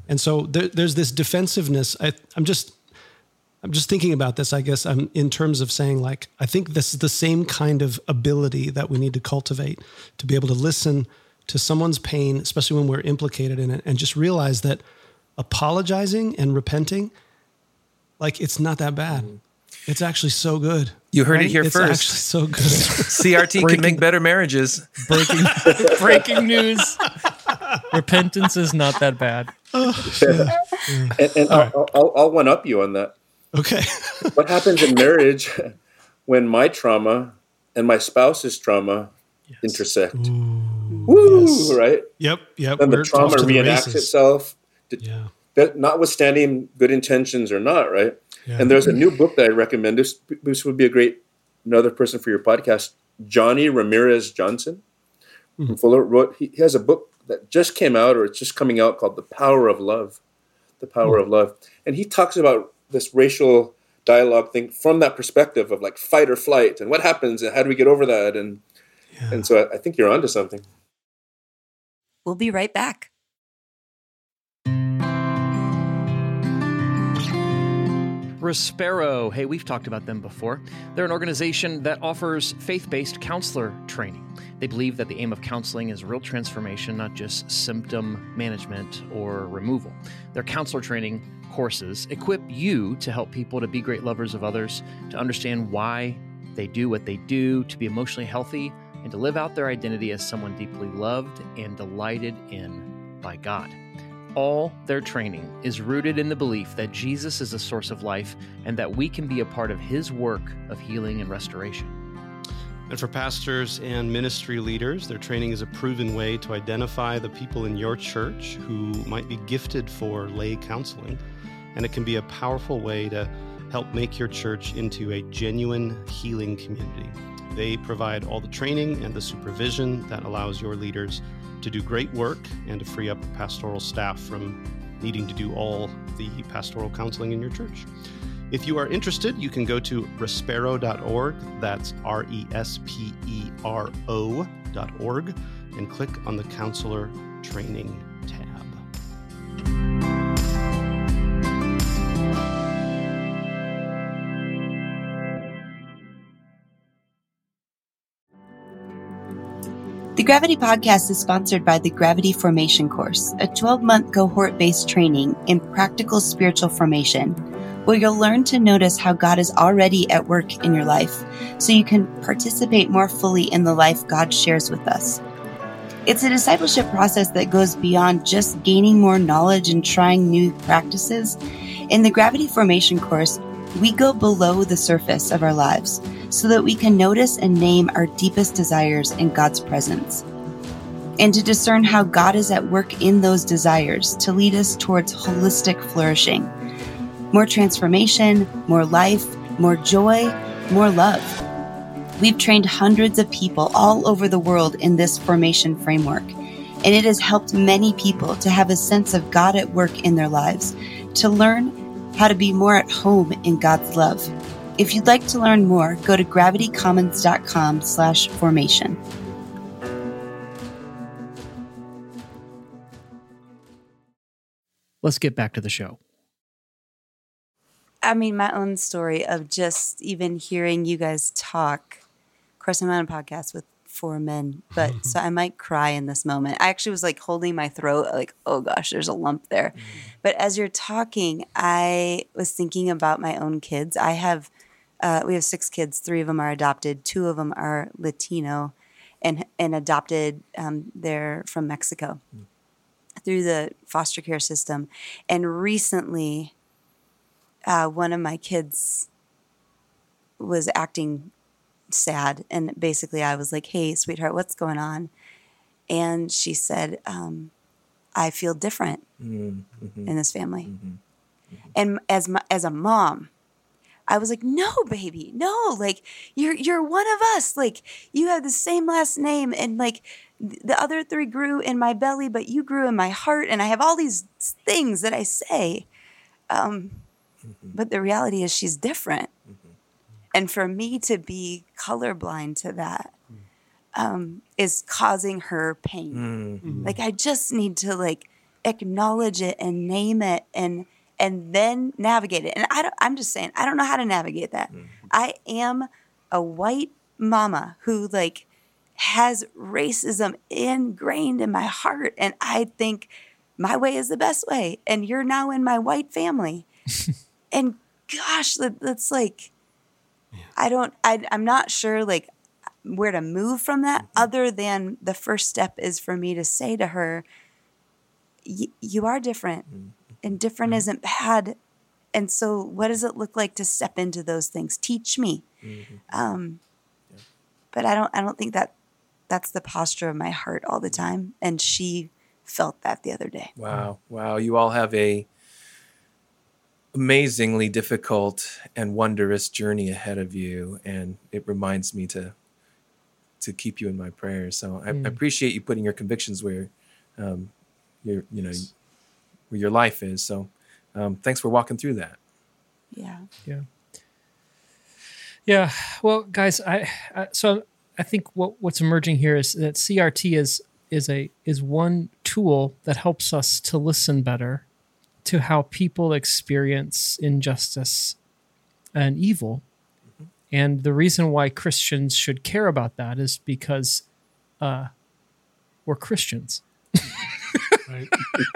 And so there's this defensiveness. I'm just thinking about this, I guess, in terms of saying, like, I think this is the same kind of ability that we need to cultivate, to be able to listen to someone's pain, especially when we're implicated in it, and just realize that apologizing and repenting, like, it's not that bad. It's actually so good. You heard it here it's first. It's actually so good. CRT can make better marriages. Breaking news. Repentance is not that bad. And I'll one-up you on that. Okay. What happens in marriage when my trauma and my spouse's trauma intersect? Woo, yes. Right? Yep. And the trauma reenacts itself, notwithstanding good intentions or not, right? Yeah. And there's a new book that I recommend. This would be another person for your podcast. Johnny Ramirez Johnson from Fuller he has a book that just came out, or it's just coming out, called The Power of Love. The Power of Love. And he talks about this racial dialogue thing from that perspective of, like, fight or flight, and what happens, and how do we get over that? And so I think you're onto something. We'll be right back. Respero. Hey, we've talked about them before. They're an organization that offers faith-based counselor training. They believe that the aim of counseling is real transformation, not just symptom management or removal. Their counselor training courses equip you to help people to be great lovers of others, to understand why they do what they do, to be emotionally healthy, and to live out their identity as someone deeply loved and delighted in by God. All their training is rooted in the belief that Jesus is the source of life and that we can be a part of his work of healing and restoration. And for pastors and ministry leaders, their training is a proven way to identify the people in your church who might be gifted for lay counseling. And it can be a powerful way to help make your church into a genuine healing community. They provide all the training and the supervision that allows your leaders to do great work and to free up the pastoral staff from needing to do all the pastoral counseling in your church. If you are interested, you can go to respero.org, that's RESPERO.org, and click on the Counselor Training tab. The Gravity Podcast is sponsored by the Gravity Formation Course, a 12-month cohort-based training in practical spiritual formation, where you'll learn to notice how God is already at work in your life, so you can participate more fully in the life God shares with us. It's a discipleship process that goes beyond just gaining more knowledge and trying new practices. In the Gravity Formation Course, we go below the surface of our lives so that we can notice and name our deepest desires in God's presence, and to discern how God is at work in those desires to lead us towards holistic flourishing. More transformation, more life, more joy, more love. We've trained hundreds of people all over the world in this formation framework, and it has helped many people to have a sense of God at work in their lives, to learn how to be more at home in God's love. If you'd like to learn more, go to gravitycommons.com/formation. Let's get back to the show. I mean, my own story of just even hearing you guys talk. Of course, I'm on a podcast with 4 men, but so I might cry in this moment. I actually was like holding my throat, like, oh gosh, there's a lump there. But as you're talking, I was thinking about my own kids. We have 6 kids. 3 of them are adopted. 2 of them are Latino and adopted. They're from Mexico through the foster care system. And recently, one of my kids was acting sad. And basically I was like, hey, sweetheart, what's going on? And she said, I feel different in this family. And as a mom, I was like, no, baby, no, like you're one of us. Like you have the same last name, and like the other 3 grew in my belly, but you grew in my heart. And I have all these things that I say. But the reality is she's different. And for me to be colorblind to that is causing her pain. Like I just need to like acknowledge it and name it and then navigate it. And I'm just saying, I don't know how to navigate that. Mm-hmm. I am a white mama who like has racism ingrained in my heart. And I think my way is the best way. And you're now in my white family. And gosh, that's like, I'm not sure like where to move from that, other than the first step is for me to say to her, you are different, and different isn't bad. And so what does it look like to step into those things? Teach me. But I don't think that's the posture of my heart all the time. And she felt that the other day. Wow. You all have a amazingly difficult and wondrous journey ahead of you. And it reminds me to keep you in my prayers. So I appreciate you putting your convictions where, where your life is. So thanks for walking through that. Yeah. Well, guys, I think what's emerging here is that CRT is one tool that helps us to listen better to how people experience injustice and evil. Mm-hmm. And the reason why Christians should care about that is because we're Christians. Right.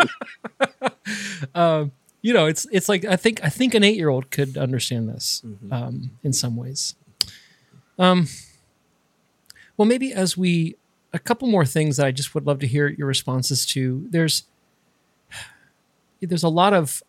It's like I think an 8-year-old could understand this in some ways. Well, maybe a couple more things that I just would love to hear your responses to. There's a lot of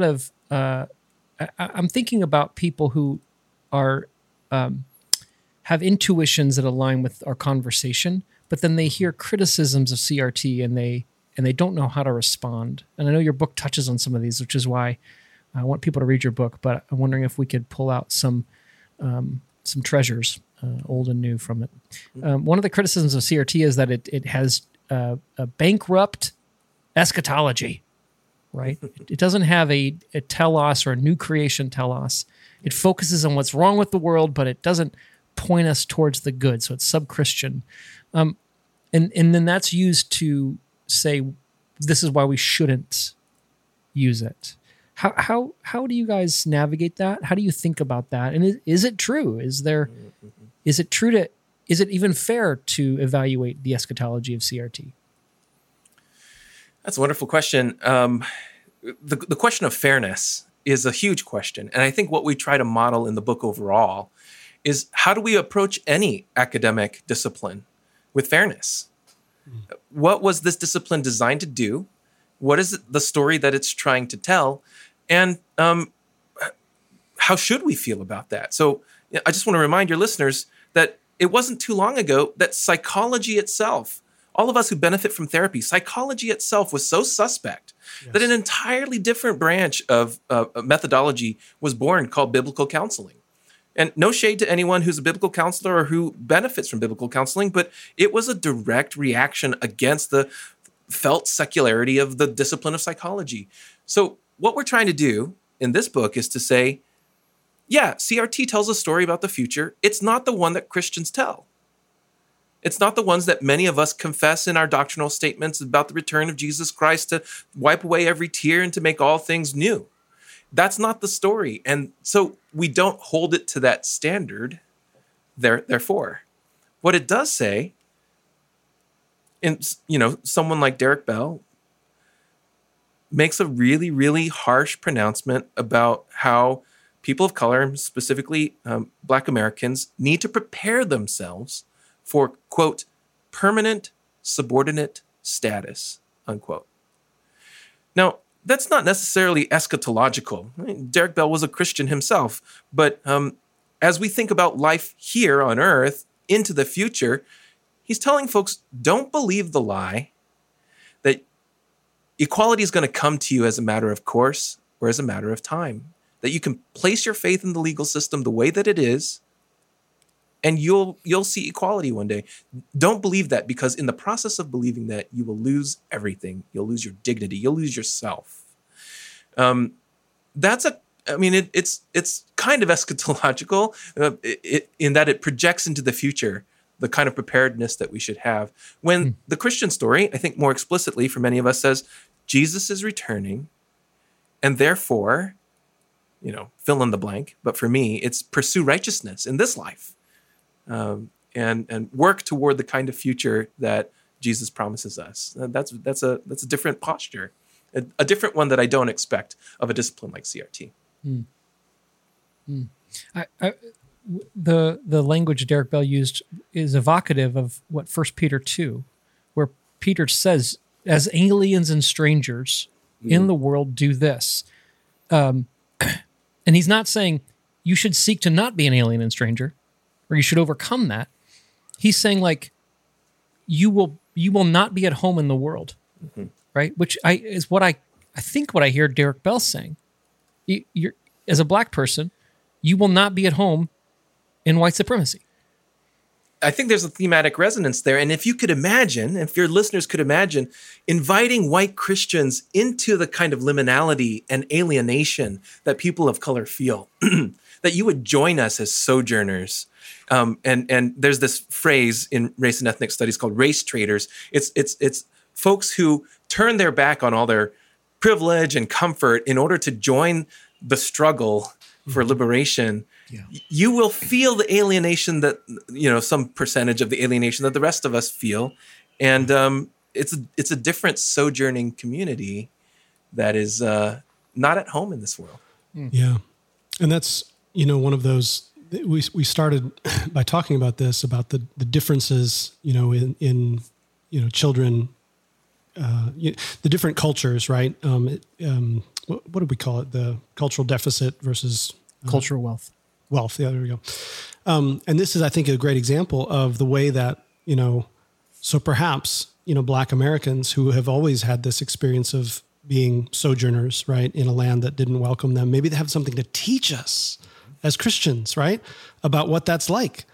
I'm thinking about people who are have intuitions that align with our conversation, but then they hear criticisms of CRT and they don't know how to respond. And I know your book touches on some of these, which is why I want people to read your book, but I'm wondering if we could pull out some treasures, old and new, from it. One of the criticisms of CRT is that it has a bankrupt eschatology, right? It doesn't have a telos or a new creation telos. It focuses on what's wrong with the world, but it doesn't point us towards the good. So it's sub-Christian. And then that's used to say, this is why we shouldn't use it. How do you guys navigate that? How do you think about that? And is it true? Is it even fair to evaluate the eschatology of CRT? That's a wonderful question. The question of fairness is a huge question. And I think what we try to model in the book overall is, how do we approach any academic discipline with fairness? What was this discipline designed to do? What is the story that it's trying to tell? And how should we feel about that? So I just want to remind your listeners that it wasn't too long ago that psychology itself, all of us who benefit from therapy, psychology itself was so suspect that an entirely different branch of methodology was born called biblical counseling. And no shade to anyone who's a biblical counselor or who benefits from biblical counseling, but it was a direct reaction against the felt secularity of the discipline of psychology. So what we're trying to do in this book is to say, yeah, CRT tells a story about the future. It's not the one that Christians tell. It's not the ones that many of us confess in our doctrinal statements about the return of Jesus Christ to wipe away every tear and to make all things new. That's not the story. And so we don't hold it to that standard, therefore. What it does say, someone like Derek Bell makes a really, really harsh pronouncement about how people of color, specifically Black Americans, need to prepare themselves for, quote, permanent subordinate status, unquote. Now, that's not necessarily eschatological. I mean, Derek Bell was a Christian himself, but as we think about life here on earth into the future, he's telling folks, don't believe the lie that equality is going to come to you as a matter of course or as a matter of time, that you can place your faith in the legal system the way that it is, and you'll see equality one day. Don't believe that, because in the process of believing that, you will lose everything. You'll lose your dignity. You'll lose yourself. It's kind of eschatological in that it projects into the future the kind of preparedness that we should have. When the Christian story, I think more explicitly for many of us, says, Jesus is returning, and therefore, fill in the blank. But for me, it's pursue righteousness in this life, and work toward the kind of future that Jesus promises us. That's a different posture, a different one that I don't expect of a discipline like CRT. The language Derek Bell used is evocative of what 1 Peter 2, where Peter says, as aliens and strangers in the world do this. And he's not saying you should seek to not be an alien and stranger, or you should overcome that. He's saying, like, you will not be at home in the world, right? Which is what I think what I hear Derek Bell saying. You're, as a black person, you will not be at home in white supremacy. I think there's a thematic resonance there. And if your listeners could imagine inviting white Christians into the kind of liminality and alienation that people of color feel, that you would join us as sojourners. And there's this phrase in race and ethnic studies called race traders. It's folks who turn their back on all their privilege and comfort in order to join the struggle for liberation. Yeah. You will feel the alienation that, some percentage of the alienation that the rest of us feel. And it's a different sojourning community that is not at home in this world. Yeah. And that's, one of those, we started by talking about this, about the differences, in children, the different cultures, right? What do we call it? The cultural deficit versus cultural wealth. Wealth. Yeah, there we go. And this is, I think, a great example of the way that, so perhaps, Black Americans who have always had this experience of being sojourners, right, in a land that didn't welcome them, maybe they have something to teach us as Christians, right, about what that's like.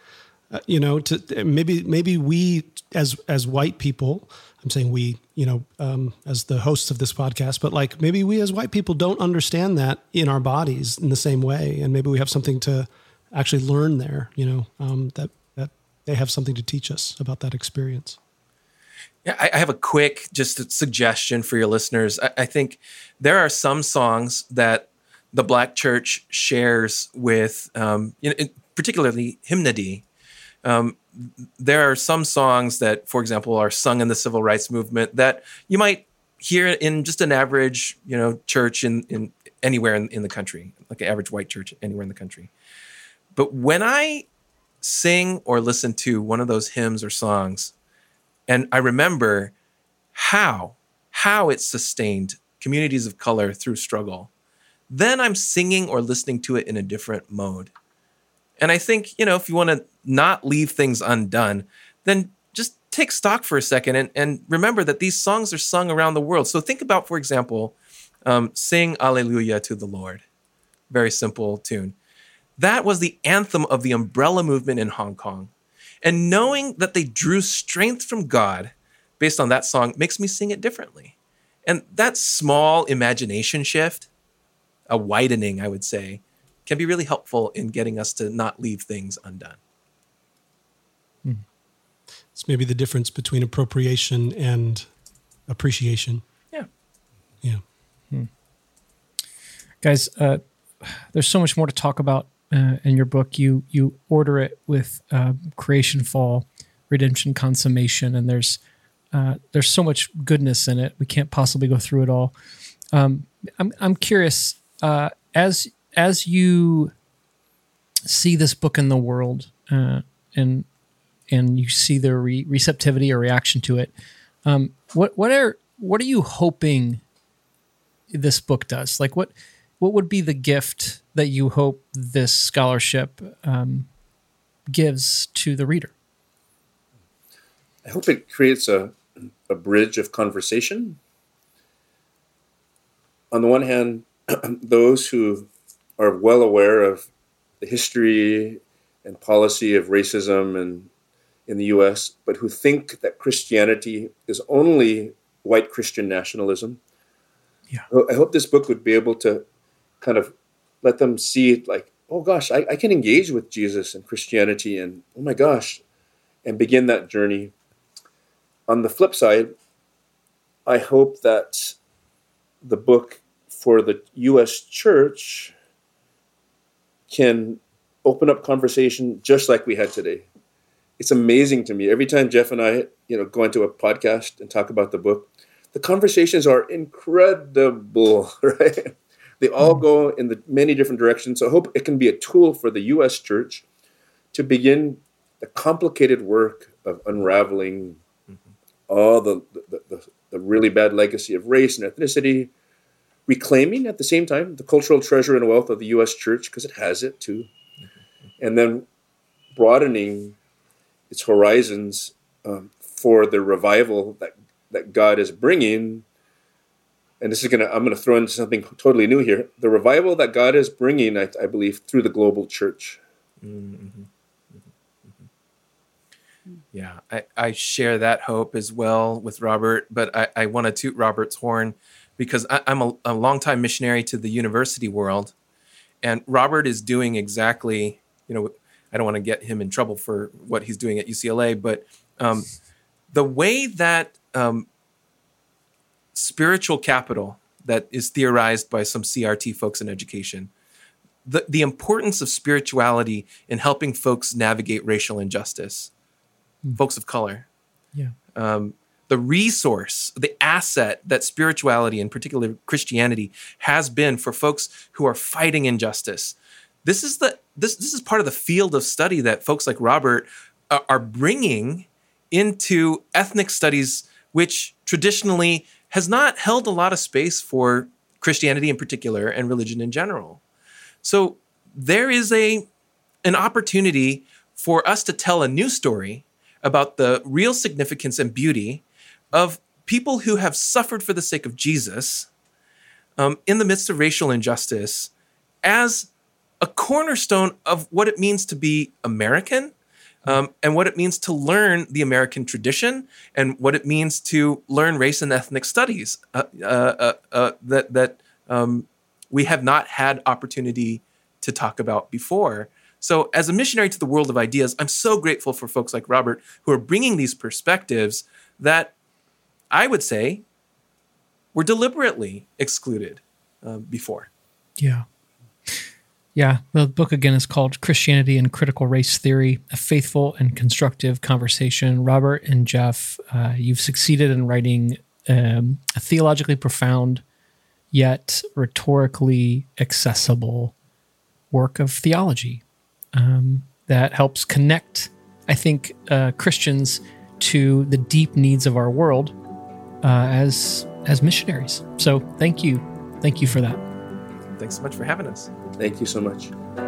Maybe we as white people, I'm saying we, as the hosts of this podcast, but like maybe we as white people don't understand that in our bodies in the same way. And maybe we have something to actually learn there, that they have something to teach us about that experience. Yeah, I have a quick just suggestion for your listeners. I think there are some songs that the Black church shares with, particularly hymnody. There are some songs that, for example, are sung in the civil rights movement that you might hear in just an average, church in anywhere in the country, like an average white church anywhere in the country. But when I sing or listen to one of those hymns or songs, and I remember how it sustained communities of color through struggle, then I'm singing or listening to it in a different mode. And I think, if you want to not leave things undone, then just take stock for a second and remember that these songs are sung around the world. So think about, for example, Sing Alleluia to the Lord. Very simple tune. That was the anthem of the umbrella movement in Hong Kong. And knowing that they drew strength from God based on that song makes me sing it differently. And that small imagination shift, a widening, I would say, can be really helpful in getting us to not leave things undone. It's maybe the difference between appropriation and appreciation. Yeah. Yeah. Guys, there's so much more to talk about in your book. You order it with creation, fall, redemption, consummation, and there's so much goodness in it. We can't possibly go through it all. I'm curious, as you see this book in the world, and you see the receptivity or reaction to it, what are you hoping this book does? Like, what would be the gift that you hope this scholarship gives to the reader? I hope it creates a bridge of conversation. On the one hand, those who are well aware of the history and policy of racism in the U.S., but who think that Christianity is only white Christian nationalism. Yeah. I hope this book would be able to kind of let them see it like, oh gosh, I can engage with Jesus and Christianity, and oh my gosh, and begin that journey. On the flip side, I hope that the book for the U.S. church can open up conversation just like we had today. It's amazing to me. Every time Jeff and I, go into a podcast and talk about the book, the conversations are incredible, right? They all go in the many different directions. So I hope it can be a tool for the U.S. church to begin the complicated work of unraveling all the really bad legacy of race and ethnicity, reclaiming at the same time the cultural treasure and wealth of the U.S. church, because it has it too, and then broadening its horizons for the revival that God is bringing. And this is I'm going to throw in something totally new here. The revival that God is bringing, I believe, through the global church. Mm-hmm. Yeah, I share that hope as well with Robert, but I want to toot Robert's horn because I'm a longtime missionary to the university world, and Robert is doing exactly, I don't want to get him in trouble for what he's doing at UCLA, but the way that spiritual capital that is theorized by some CRT folks in education, the importance of spirituality in helping folks navigate racial injustice, folks of color. Yeah. The resource, the asset that spirituality, in particular Christianity, has been for folks who are fighting injustice. This is part of the field of study that folks like Robert are bringing into ethnic studies, which traditionally has not held a lot of space for Christianity in particular and religion in general. So there is an opportunity for us to tell a new story about the real significance and beauty of people who have suffered for the sake of Jesus in the midst of racial injustice as a cornerstone of what it means to be American, and what it means to learn the American tradition, and what it means to learn race and ethnic studies that we have not had opportunity to talk about before. So as a missionary to the world of ideas, I'm so grateful for folks like Robert who are bringing these perspectives that I would say were deliberately excluded before. Yeah. Yeah. The book, again, is called Christianity and Critical Race Theory, A Faithful and Constructive Conversation. Robert and Jeff, you've succeeded in writing a theologically profound yet rhetorically accessible work of theology that helps connect, I think, Christians to the deep needs of our world as missionaries. So thank you. Thank you for that. Thanks so much for having us. Thank you so much.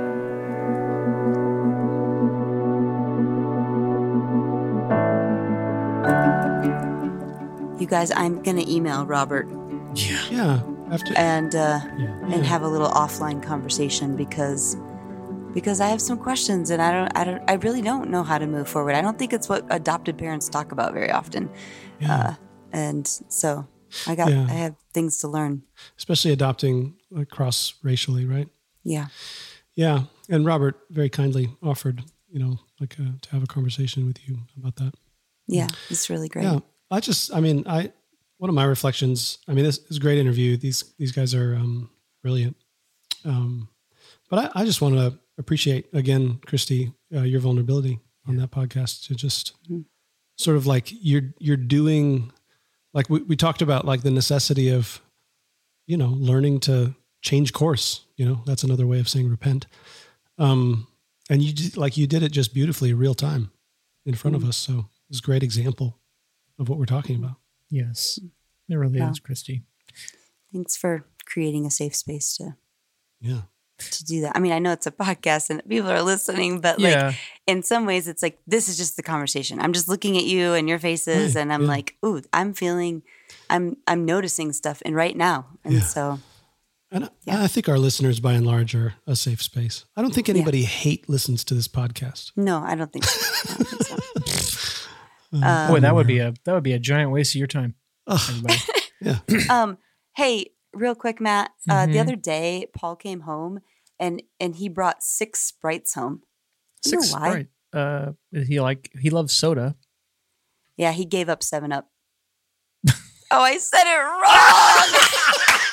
You guys, I'm going to email Robert. Yeah. After and have a little offline conversation because I have some questions and I really don't know how to move forward. I don't think it's what adopted parents talk about very often. Yeah. And so I have things to learn. Especially adopting cross-racially, right? Yeah. Yeah. And Robert very kindly offered, to have a conversation with you about that. Yeah. It's really great. Yeah. One of my reflections, this is a great interview. These guys are brilliant. But I just want to appreciate, again, Christy, your vulnerability on that podcast to just sort of like you're doing, like we talked about, like the necessity of, learning to change course. That's another way of saying repent. And you did it just beautifully, real time in front of us. So it's a great example of what we're talking about. Yes, it really is, Christy. Thanks for creating a safe space to do that. I know it's a podcast and people are listening, but like in some ways it's like, this is just the conversation. I'm just looking at you and your faces and I'm like, ooh, I'm noticing stuff right now. And so. And I think our listeners by and large are a safe space. I don't think anybody listens to this podcast. No, I don't think so. Boy, that would be a giant waste of your time. Yeah. Hey, real quick, Matt. The other day, Paul came home and he brought 6 Sprites home. You know why? Sprite. He loves soda. Yeah, he gave up 7-Up. Oh, I said it wrong.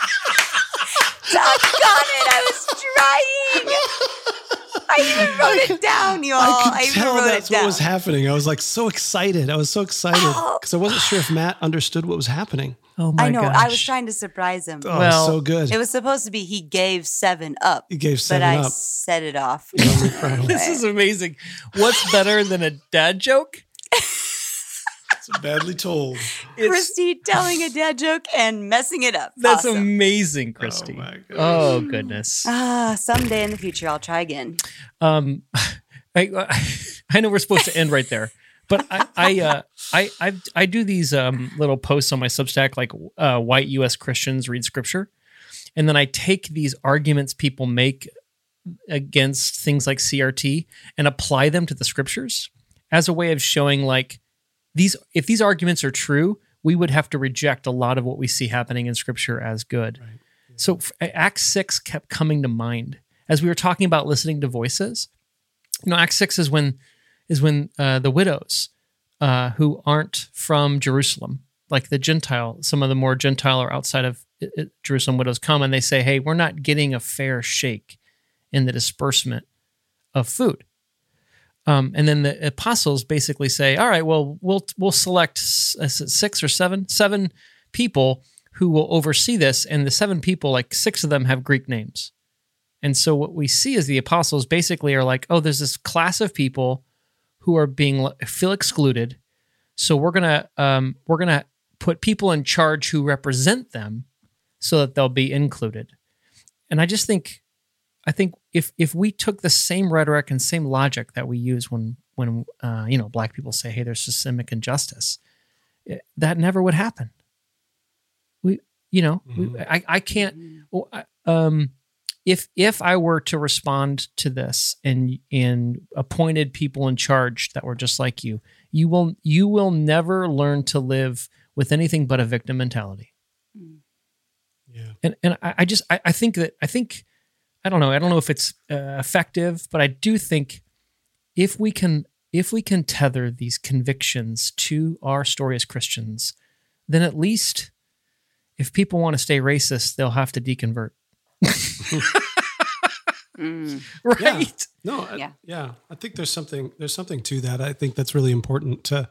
Doggone it, I was trying. I even wrote it down, y'all. I could tell that's what was happening. I was like so excited. I was so excited because I wasn't sure if Matt understood what was happening. Oh my gosh. I was trying to surprise him. Oh, well, so good. It was supposed to be he gave 7 Up. He gave 7 Up. But I set it off. This is amazing. What's better than a dad joke? It's badly told. Christy telling a dad joke and messing it up. That's awesome. Amazing, Christy. Oh, my goodness. Oh, goodness. Someday in the future, I'll try again. I know we're supposed to end right there, but I do these little posts on my Substack, like white U.S. Christians read scripture. And then I take these arguments people make against things like CRT and apply them to the scriptures as a way of showing like, if these arguments are true, we would have to reject a lot of what we see happening in Scripture as good. Right. Yeah. So Acts 6 kept coming to mind as we were talking about listening to voices. You know, Acts 6 is when the widows who aren't from Jerusalem, like the Gentile, some of the more Gentile or outside of Jerusalem widows come and they say, "Hey, we're not getting a fair shake in the disbursement of food." And then the apostles basically say, all right, well, we'll select 6 or 7 people who will oversee this. And the 7 people, like 6 of them have Greek names. And so what we see is the apostles basically are like, oh, there's this class of people who are feel excluded. So we're gonna put people in charge who represent them so that they'll be included. And I think if we took the same rhetoric and same logic that we use when Black people say, "Hey, there's systemic injustice," that never would happen. I can't. If I were to respond to this and appointed people in charge that were just like you will never learn to live with anything but a victim mentality. Yeah, and I think. I don't know if it's effective, but I do think if we can tether these convictions to our story as Christians, then at least if people want to stay racist, they'll have to deconvert. Right? Yeah. No. I think there's something to that. I think that's really important to,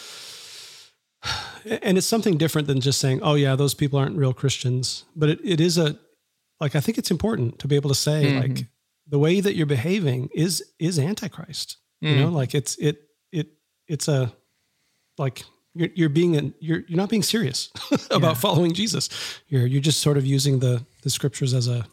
and it's something different than just saying, "Oh yeah, those people aren't real Christians," but it is I think it's important to be able to say, like, the way that you're behaving is Antichrist. You know, like it's a, like you're not being serious about following Jesus. You're just sort of using the scriptures as a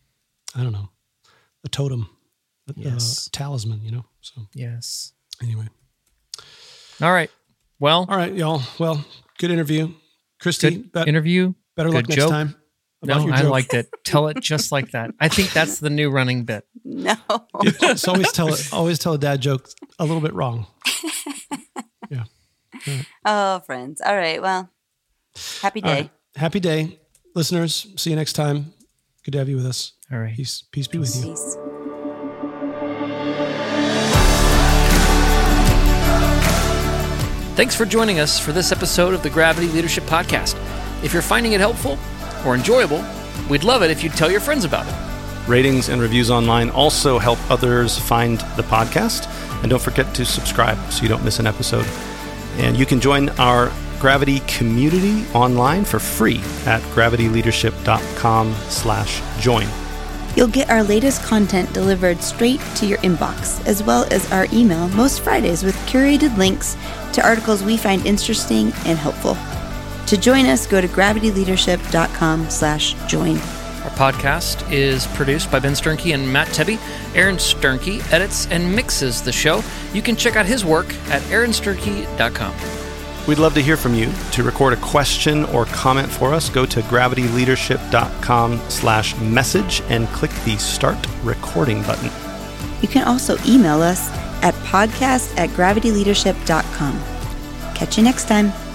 totem, a talisman, you know? So, yes. Anyway. All right. Well, all right, y'all. Well, good interview. Christy, interview. Better luck next time. No, I liked it. Tell it just like that. I think that's the new running bit. No. Just always tell a dad joke a little bit wrong. Yeah. Right. Oh, friends. All right. Well, happy day. Right. Happy day. Listeners, see you next time. Good to have you with us. All right. Peace be with you. Peace. Thanks for joining us for this episode of the Gravity Leadership Podcast. If you're finding it helpful or enjoyable, we'd love it if you'd tell your friends about it. Ratings and reviews online also help others find the podcast. And don't forget to subscribe so you don't miss an episode. And you can join our Gravity community online for free at gravityleadership.com/join. You'll get our latest content delivered straight to your inbox, as well as our email most Fridays with curated links to articles we find interesting and helpful. To join us, go to gravityleadership.com/join. Our podcast is produced by Ben Sternke and Matt Tebbe. Aaron Sternke edits and mixes the show. You can check out his work at aaronsternke.com. We'd love to hear from you. To record a question or comment for us, go to gravityleadership.com/message and click the Start Recording button. You can also email us at podcast@gravityleadership.com. Catch you next time.